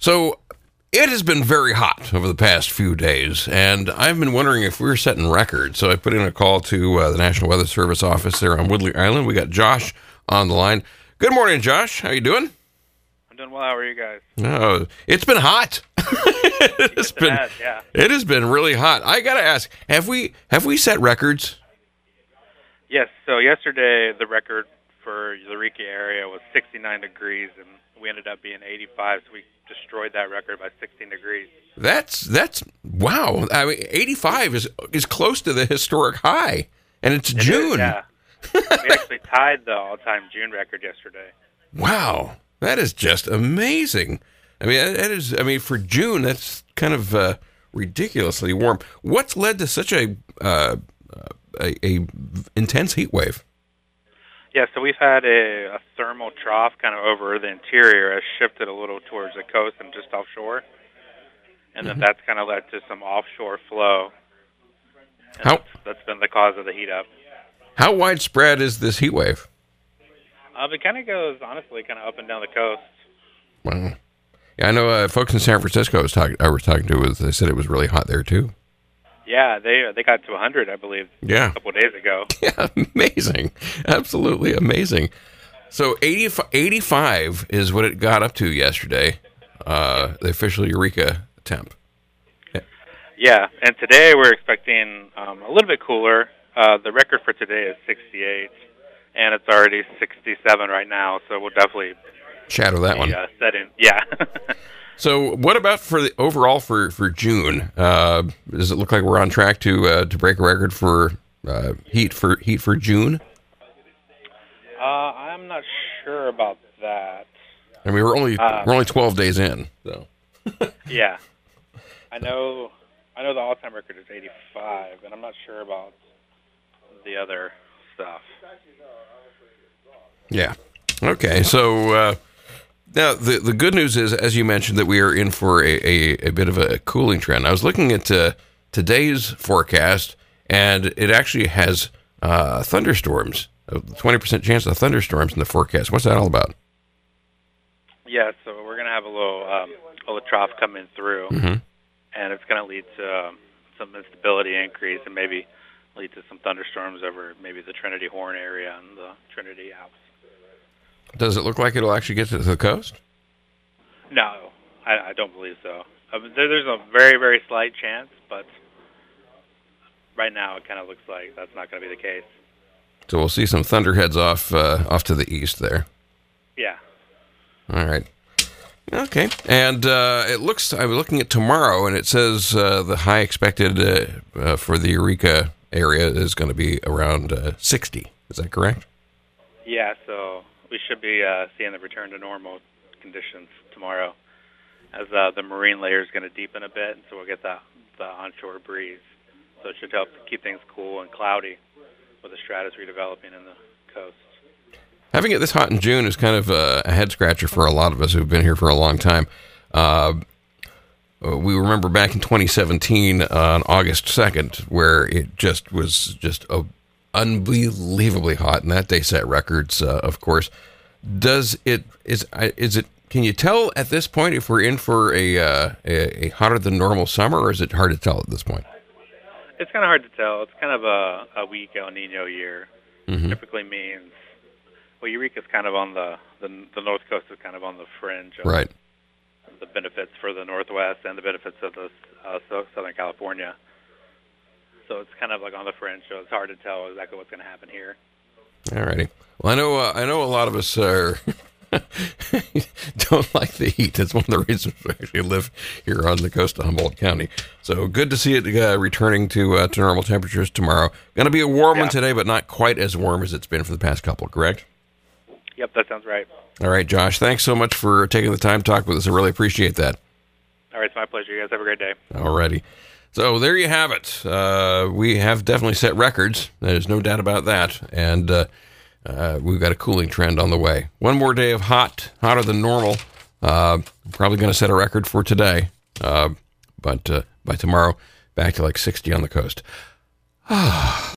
So it has been very hot over the past few days, and I've been wondering if we're setting records. So I put in a call to the National Weather Service office there on Woodley Island. We got Josh on the line. Good morning, Josh. How you doing? I'm doing well. How are you guys? Oh, it's been hot. It has been really hot. I gotta ask, have we set records? Yes. So yesterday, the record for the Eureka area was 69 degrees, and we ended up being 85. So we destroyed that record by 16 degrees. That's wow. I mean, 85 is close to the historic high, and it's June. Yeah. We actually tied the all-time June record yesterday. Wow, that is just amazing. I mean, that is. I mean, for June, that's kind of ridiculously warm. What's led to such a intense heat wave? Yeah, so we've had a thermal trough kind of over the interior, has shifted a little towards the coast and just offshore, and then that's kind of led to some offshore flow. And that's been the cause of the heat up. How widespread is this heat wave? It kind of goes, honestly, kind of up and down the coast. Wow. Yeah, I know folks in San Francisco I was talking to, they said it was really hot there, too. Yeah, they got to 100, I believe, a couple of days ago. Yeah, amazing. Absolutely amazing. So 85 is what it got up to yesterday, the official Eureka temp. Yeah, and today we're expecting a little bit cooler. The record for today is 68, and it's already 67 right now, so we'll definitely shadow that one. Set in. Yeah. So what about for the overall for June? Does it look like we're on track to break a record for heat for June? I'm not sure about that. I mean, we're only 12 days in, so. Yeah, I know the all-time record is 85, and I'm not sure about the other stuff. Yeah. Okay. So now the good news is, as you mentioned, that we are in for a bit of a cooling trend. I was looking at today's forecast, and it actually has thunderstorms. A 20% chance of thunderstorms in the forecast. What's that all about? Yeah. So we're gonna have a little trough coming through, and it's gonna lead to some instability increase, and maybe lead to some thunderstorms over maybe the Trinity Horn area and the Trinity Alps. Does it look like it'll actually get to the coast? No, I don't believe so. There's a very, very slight chance, but right now it kind of looks like that's not going to be the case. So we'll see some thunderheads off to the east there. Yeah. All right. Okay. And I'm looking at tomorrow, and it says the high expected for the Eureka area is going to be around 60. Is that correct? Yeah, so we should be seeing the return to normal conditions tomorrow, as the marine layer is going to deepen a bit, and so we'll get the onshore breeze. So it should help keep things cool and cloudy with the stratus redeveloping in the coast. Having it this hot in June is kind of a head-scratcher for a lot of us who've been here for a long time. We remember back in 2017 on August 2nd, where it was unbelievably hot, and that day set records, of course. Can you tell at this point if we're in for a hotter than normal summer, or is it hard to tell at this point? It's kind of hard to tell. It's kind of a weak El Nino year. Typically means, well, Eureka's kind of on the North Coast is kind of on the fringe of right. The benefits for the Northwest and the benefits of the Southern California. So it's kind of like on the fringe, so it's hard to tell exactly what's going to happen here. All righty. Well, I know a lot of us are don't like the heat. That's one of the reasons we actually live here on the coast of Humboldt County. So good to see it returning to normal temperatures tomorrow. Going to be a warm one today, but not quite as warm as it's been for the past couple, correct? Yep, that sounds right. All right, Josh, thanks so much for taking the time to talk with us. I really appreciate that. All right, it's my pleasure. You guys have a great day. All righty. So there you have it. We have definitely set records. There's no doubt about that. And we've got a cooling trend on the way. One more day of hotter than normal. Probably going to set a record for today. But by tomorrow, back to like 60 on the coast.